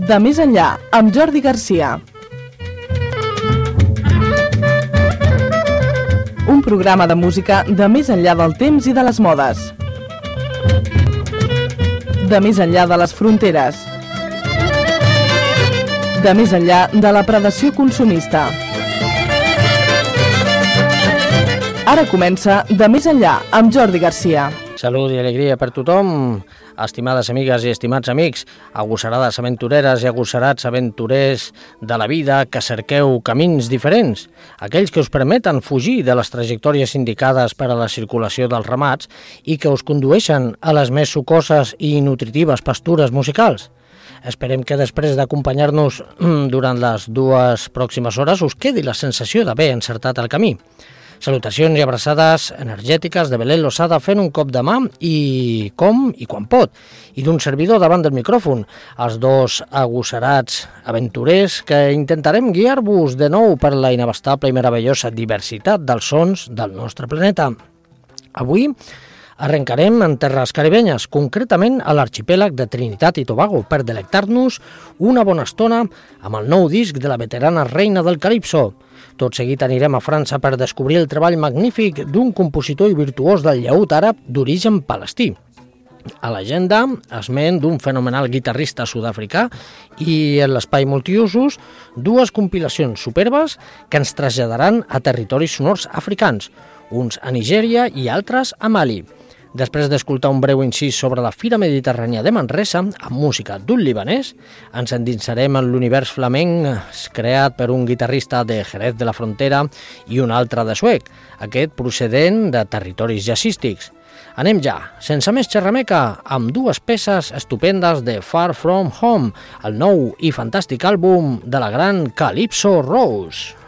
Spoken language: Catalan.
De més enllà, amb Jordi Garcia. Un programa de música de més enllà del temps i de les modes. De més enllà de les fronteres. De més enllà de la predació consumista. Ara comença De més enllà amb Jordi Garcia. Salut i alegria per tothom, estimades amigues i estimats amics, agosarades aventureres i agosarats aventurers de la vida que cerqueu camins diferents, aquells que us permeten fugir de les trajectòries indicades per a la circulació dels ramats i que us condueixen a les més sucoses i nutritives pastures musicals. Esperem que després d'acompanyar-nos durant les 2 pròximes hores us quedi la sensació d'haver encertat el camí. Salutacions i abraçades energètiques de Belén Losada fent un cop de mà i com i quan pot, i d'un servidor davant del micròfon, els 2 agosarats aventurers que intentarem guiar-vos de nou per la inabastable i meravellosa diversitat dels sons del nostre planeta. Avui arrencarem en terres caribenyes, concretament a l'arxipèlag de Trinitat i Tobago, per delectar-nos una bona estona amb el nou disc de la veterana reina del Calipso. Tot seguit anirem a França per descobrir el treball magnífic d'un compositor i virtuós del llaüt àrab d'origen palestí. A l'agenda, esment d'un fenomenal guitarrista sud-africà i en l'espai multiusos, 2 compilacions superbes que ens traslladaran a territoris sonors africans, uns a Nigèria i altres a Mali. Després d'escoltar un breu incís sobre la Fira Mediterrània de Manresa, amb música d'un libanès, ens endinsarem en l'univers flamenc creat per un guitarrista de Jerez de la Frontera i un altre de suec, aquest procedent de territoris jazzístics. Anem ja, sense més xerrameca, amb 2 peces estupendes de Far From Home, el nou i fantàstic àlbum de la gran Calypso Rose.